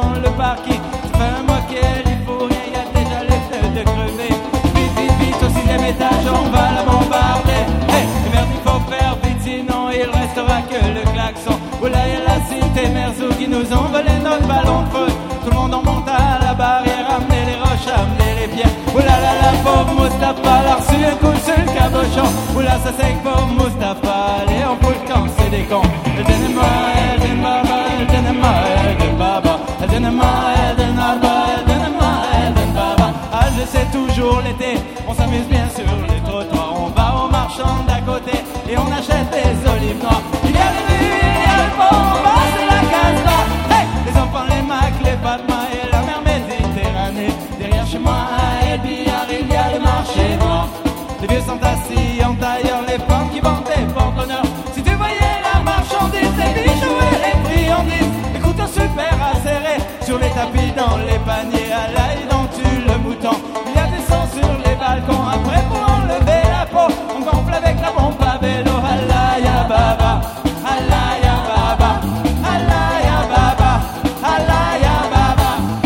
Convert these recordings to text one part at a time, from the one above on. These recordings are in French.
dans le parking. Ça fait un mois qu'elle y faut rien, y a déjà les feux de crever. Vite, vite, vite, au 6e étage, on va la bombarder. Hey, merde, il faut faire vite, sinon il restera que le klaxon. Oula, y'a la cité Merzou qui nous ont volé notre ballon de foot. Tout le monde en monte à la barrière, amenez les roches, amenez les pierres. Oula, la pauvre Mustapha, l'a reçu un coup sur le cabochon. Oula, ça c'est que pauvre Mustapha, allez, on fout le camp, c'est des cons. Eldenema, Eldenbaba, Eldenema, Eldenbaba, Eldenema, Eldenaba, Eldenema, Eldenbaba. Ah, je sais toujours l'été, on s'amuse bien sur les trottoirs. On va au marchand d'à côté et on achète des olives noires. Il y a les vues, il y a le pont, on va c'est la case là. Hey, les enfants, les macs, les Fatma et la mer Méditerranée. Derrière chez moi, et billard, il y a le marché noir. Les vieux sont assis en tailleur, les femmes qui vendent des porte-honneurs. Si tu voyais la marchandise, les bijoux et les friandises, les couteaux super acérés sur les tapis, dans les paniers, à l'ail dont tue le mouton. Il y a du sang sur les balcons, après pour enlever la peau, on gonfle avec la pompe à vélo. Allah ya baba, Allah ya baba, Allah ya baba, Allah ya baba.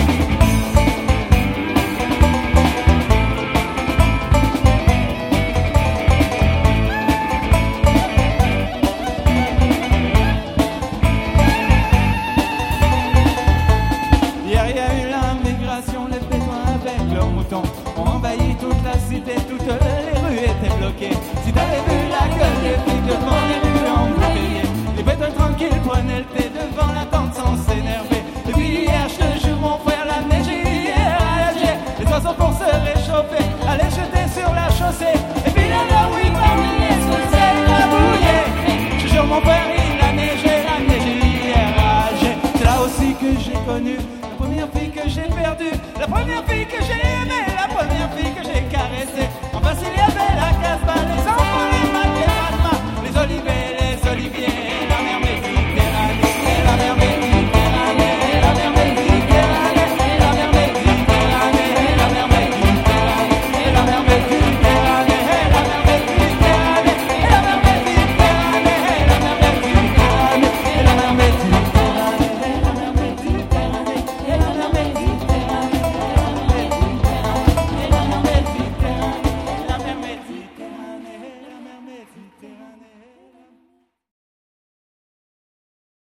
Hier il y a eu l'immigration, les Bédouins avec leurs moutons ont envahi toute la cité, toutes les rues étaient bloquées. Si t'avais vu la gueule des flics devant les rues embouteillées, les Bédouins tranquilles prenaient le thé devant la tente sans s'énerver. Et puis hier, je te jure mon frère, la neige hier à Alger, les oiseaux pour se réchauffer allaient jeter sur la chaussée. Et puis là, oui, parmi les sous-ailes, la bouillée. Je te jure mon frère, il a neigé hier à Alger. C'est là aussi que j'ai connu la première fille que j'ai perdue, la première fille que j'ai